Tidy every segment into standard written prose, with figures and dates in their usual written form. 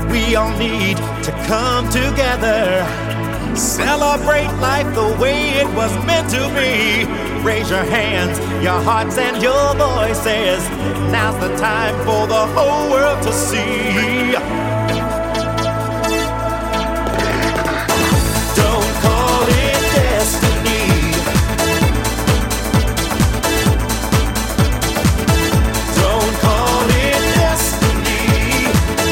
We all need to come together, celebrate life the way it was meant to be. Raise your hands, your hearts, and your voices. Now's the time for the whole world to see. Don't call it destiny. Don't call it destiny.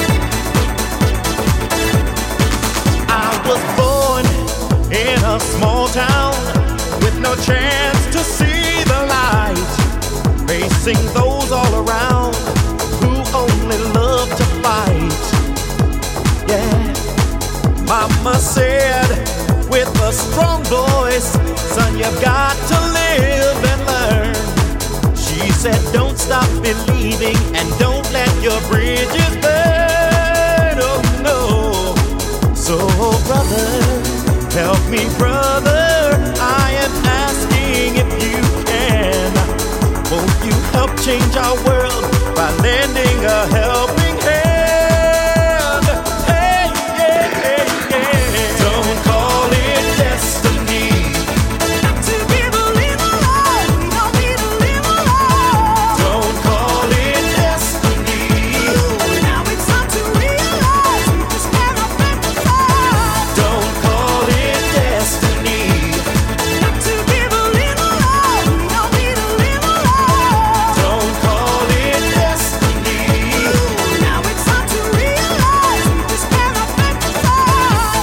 I was born in a small town with no chance to see the light, facing those all around who only love to fight. Yeah, Mama said with a strong voice, son, you've got to live and learn. She said don't stop believing and don't let your bridges burn. Oh no. So brother, help me brother, I am asking if you can. Won't you help change our world by lending a helping hand? Hey, yeah, hey, yeah. Don't call it destiny. Not to give a little love, we don't need a little love. Don't call it destiny. Now it's time to realize we just cannot let the fight. Don't call it destiny. Not to give a little love, we don't need a little love. Don't call it destiny. Now it's time to realize we just cannot let the fight.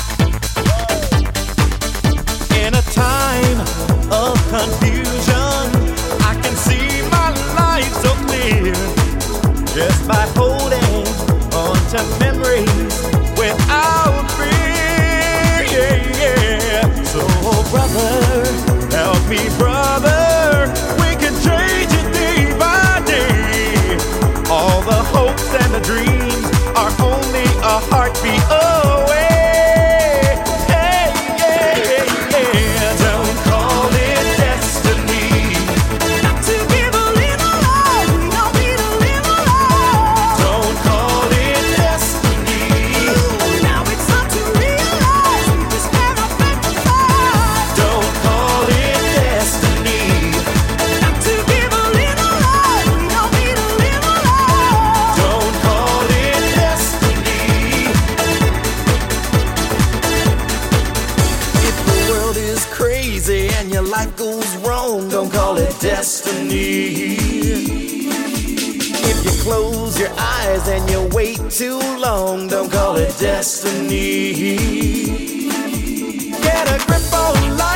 In a time of confusion, I can see my life so clear, just by holding on to memories without fear. Yeah, yeah. So brother, help me brother, we can change it day by day. All the hopes and the dreams are only a heartbeat away. Hey, yeah, yeah, yeah. Don't call it destiny. Not to give a little love, we don't need a little love. Don't call it destiny. Now it's time to realize we just cannot let the fight. Don't call it destiny. Not to give a little love, we don't need a little love. Don't call it destiny. If the world is crazy and your life goes wrong, don't call it destiny. If you close your eyes and you wait too long, don't call it destiny. Get a grip on life.